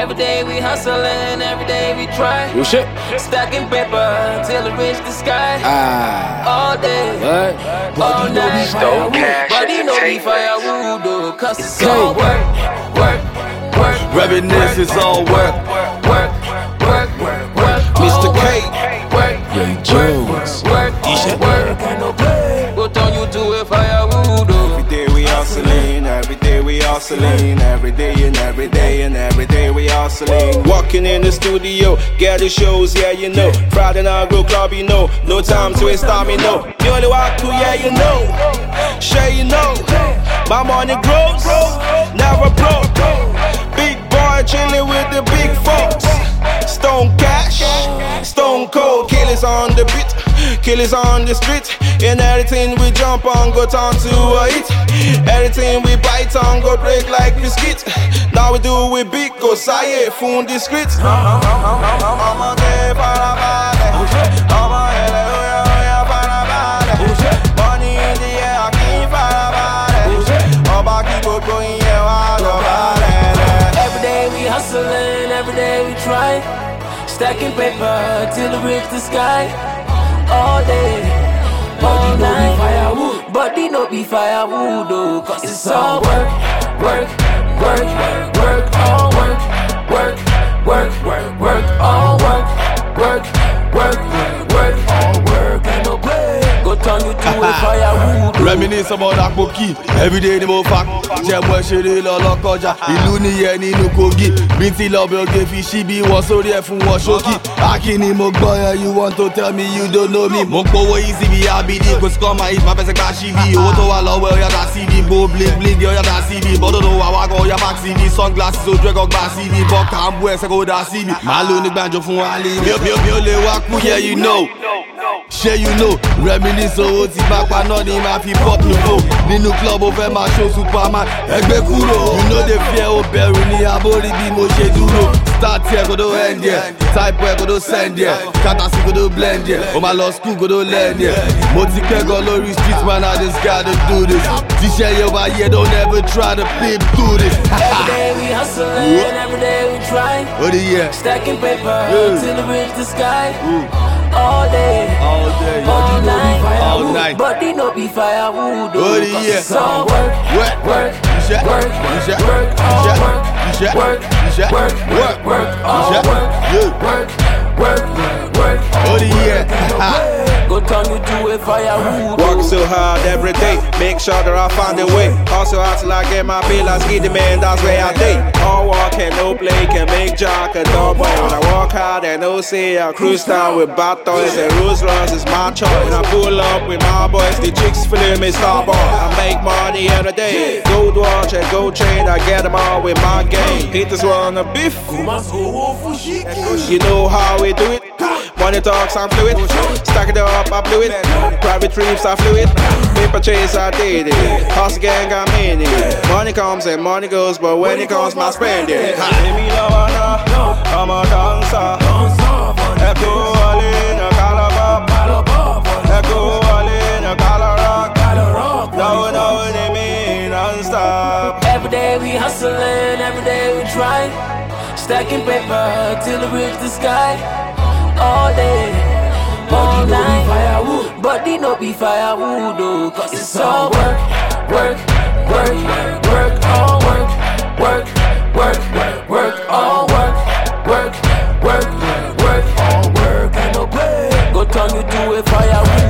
Every day we hustling, every day we try. Oh shit. Stacking paper till it reach the sky. All day, all night. Body no be firewood, though, cause it's all work, work, work. Reminisce is all work. Work, work, work, work. Mr. K. Work, Young Jones. work, work, ain't no play. Go turn you to a firewood, though. Every day we hustling, every day we hustling, every day and every day and every day we hustling. Walking in the studio, get the shows, yeah you know. Friday night go club, you know. No time to waste time, you know. You only walk to, yeah you know. Sure you know. My money grows, never broke. Big boy chilling with the big folks. Stone cash, stone cold. Killers on the beat, killers on the street. And everything we jump on go turn to a hit. Everything we bite on go break like biscuit. Now we do we big, go saye, phone discreet. Money in the air, I can't Every day we hustling, every day we try. Stacking paper till it reach the sky. All day, all night. Firewood, body no be firewood, though, cause it's all work, work, work, work, all work, work, work, work, work, all work, work, work, work, all work, ain't no play. Go turn you to a firewood. Reminisce about Akboki. Every day ni mo fak. Jẹ́ mọ́ ṣeré lọ lọ́kọjá. Ìlú nìyẹn nínú Kogi. Bíntì lọ́bẹ̀ oge fi ṣíbí wọ́n sórí ẹ̀ fún wọn ṣókí. Akíní mo gbọ́ yẹn, you want to tell me you don't know me. Mo ń powó easy bí abidi. Kò sí kọ́ máa hit máa fẹsẹ̀ gbá ṣíbí. Owó tó wà lọ́wọ́ ẹ̀ ọ̀yàdà CD. Bo bling bling ọ̀yàdà CD. Bọ́dọ̀ tó wà wákọ̀ ọ̀yà back CD. Sunglasses ojú ẹ̀kọ́ gbà CD. Bọ́ kàmbú ẹsẹ̀ kò dá CD. Màá lò ní gbàǹjo fún Ali. Mi ò lè wá kú, yeah you know. Ṣé you know, reminisce owó tí bá pa náà ni máa fi pop lówó. Nínú club ó fẹ́ máa show Superman, ẹgbẹ́ kúrò. You know they fear ó bẹ̀rù ní abórí bí mo ṣe dúró. Start here kò tó end here, type here kò tó send here, kátàsí kò tó blend here, ó máa lọ school kò tó learn here. Mo ti kẹ́kọ̀ọ́ lórí street man, I just gotta do this. Tíṣẹ́ yóò bá yẹ, don't ever try to flip through this. Every day we hustling, every day we try. Oh yeah. Stacking paper till it reach the sky. All day, All day, all night, all night. body no be firewood, Oh cause yeah. it's all work, Work, work, work, work, work, work, all work, work, work, work, work, all work, work, work, work, work, Oh yeah. go turn you to a firewood. Work so hard every day, make sure that I find a way. Also hustle like get my bill, I get the man, that's where I day. All work and no play can make jack a dumb boy. When I work hard and no say I cruise down with bad toys and Rolls Royce is my choice. When I pull up with my boys, the chicks feeling me starboard. I make money every day, gold watch and gold chain, I get them all with my game. Haters wanna beef, you know how we do it. Money talks, I'm fluid. Stack it up, I blew it. Private trips, I flew it. Paper chase, I did it. Hustle gang, I made it. Money comes and money goes, but when it comes, my spending. I'm a dancer. Echo all in a calabar. Echo all in a calarock. No, they mean non-stop. Every day we hustling, every day we try. Stacking paper till it reach the sky. All day, all night. Firewood, body no be firewood, though, cause it's all work, work, work, work, all work, work, work, work, all work, work, work, work, all work, ain't no play. Go turn you to a firewood.